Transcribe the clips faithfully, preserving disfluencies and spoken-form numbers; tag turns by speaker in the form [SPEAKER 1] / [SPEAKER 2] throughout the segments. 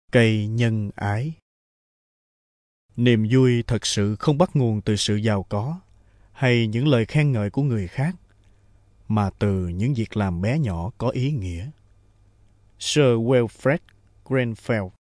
[SPEAKER 1] Cây nhân ái. Niềm vui thật sự không bắt nguồn từ sự giàu có hay những lời khen ngợi của người khác, mà từ những việc làm bé nhỏ có ý nghĩa. Sir Wilfred Grenfell.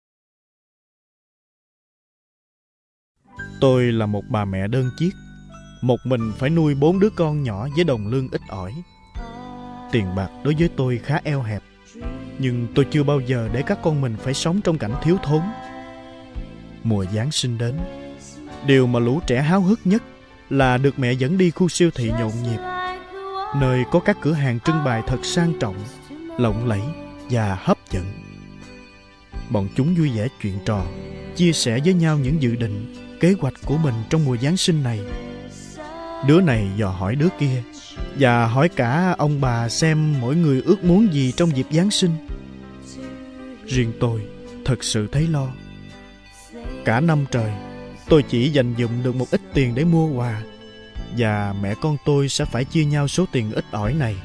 [SPEAKER 1] Tôi là một bà mẹ đơn chiếc, một mình phải nuôi bốn đứa con nhỏ với đồng lương ít ỏi. Tiền bạc đối với tôi khá eo hẹp, nhưng tôi chưa bao giờ để các con mình phải sống trong cảnh thiếu thốn. Mùa Giáng sinh đến, điều mà lũ trẻ háo hức nhất là được mẹ dẫn đi khu siêu thị nhộn nhịp, nơi có các cửa hàng trưng bày thật sang trọng, lộng lẫy và hấp dẫn. Bọn chúng vui vẻ chuyện trò, chia sẻ với nhau những dự định, kế hoạch của mình trong mùa Giáng sinh này. Đứa này dò hỏi đứa kia, và hỏi cả ông bà xem mỗi người ước muốn gì trong dịp Giáng sinh. Riêng tôi thật sự thấy lo. Cả năm trời, tôi chỉ dành dụm được một ít tiền để mua quà, và mẹ con tôi sẽ phải chia nhau số tiền ít ỏi này.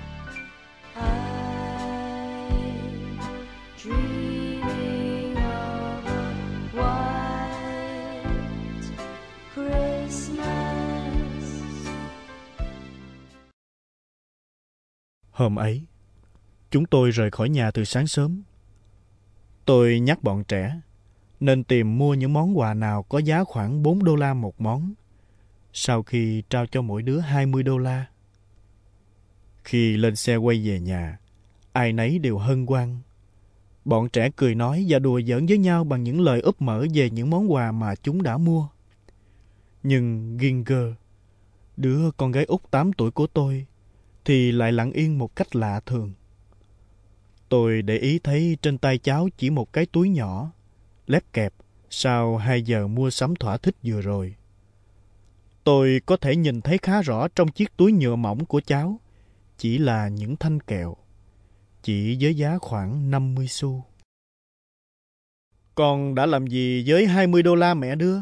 [SPEAKER 1] Hôm ấy, chúng tôi rời khỏi nhà từ sáng sớm. Tôi nhắc bọn trẻ nên tìm mua những món quà nào có giá khoảng bốn đô la một món, sau khi trao cho mỗi đứa hai mươi đô la. Khi lên xe quay về nhà, ai nấy đều hân hoan. Bọn trẻ cười nói và đùa giỡn với nhau bằng những lời úp mở về những món quà mà chúng đã mua. Nhưng Ginger, đứa con gái út tám tuổi của tôi, thì lại lặng yên một cách lạ thường. Tôi để ý thấy trên tay cháu chỉ một cái túi nhỏ, lép kẹp sau hai giờ mua sắm thỏa thích vừa rồi. Tôi có thể nhìn thấy khá rõ trong chiếc túi nhựa mỏng của cháu chỉ là những thanh kẹo, chỉ với giá khoảng năm mươi xu. Con đã làm gì với hai mươi đô la mẹ đưa?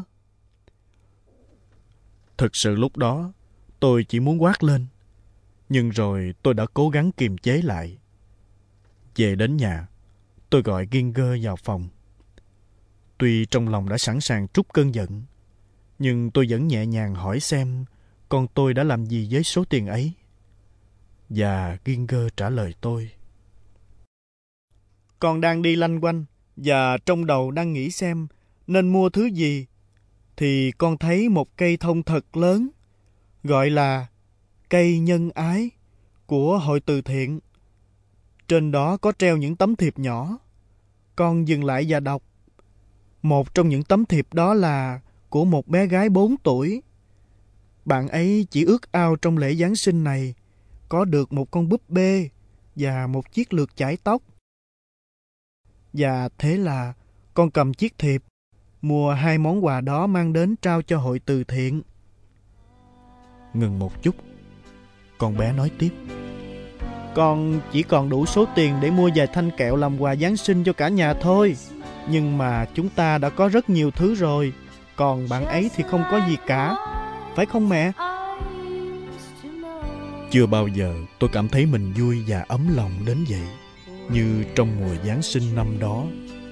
[SPEAKER 1] Thực sự lúc đó tôi chỉ muốn quát lên, nhưng rồi tôi đã cố gắng kiềm chế lại. Về đến nhà, tôi gọi Ginger vào phòng. Tuy trong lòng đã sẵn sàng trút cơn giận, nhưng tôi vẫn nhẹ nhàng hỏi xem con tôi đã làm gì với số tiền ấy. Và Ginger trả lời tôi: Con đang đi lanh quanh và trong đầu đang nghĩ xem nên mua thứ gì, thì con thấy một cây thông thật lớn, gọi là cây nhân ái của hội từ thiện. Trên đó có treo những tấm thiệp nhỏ. Con dừng lại và đọc. Một trong những tấm thiệp đó là của một bé gái bốn tuổi. Bạn ấy chỉ ước ao trong lễ Giáng sinh này có được một con búp bê và một chiếc lược chải tóc. Và thế là con cầm chiếc thiệp, mua hai món quà đó mang đến trao cho hội từ thiện. Ngừng một chút, con bé nói tiếp: Con chỉ còn đủ số tiền để mua vài thanh kẹo làm quà Giáng sinh cho cả nhà thôi. Nhưng mà chúng ta đã có rất nhiều thứ rồi, còn bạn ấy thì không có gì cả. Phải không mẹ? Chưa bao giờ tôi cảm thấy mình vui và ấm lòng đến vậy như trong mùa Giáng sinh năm đó.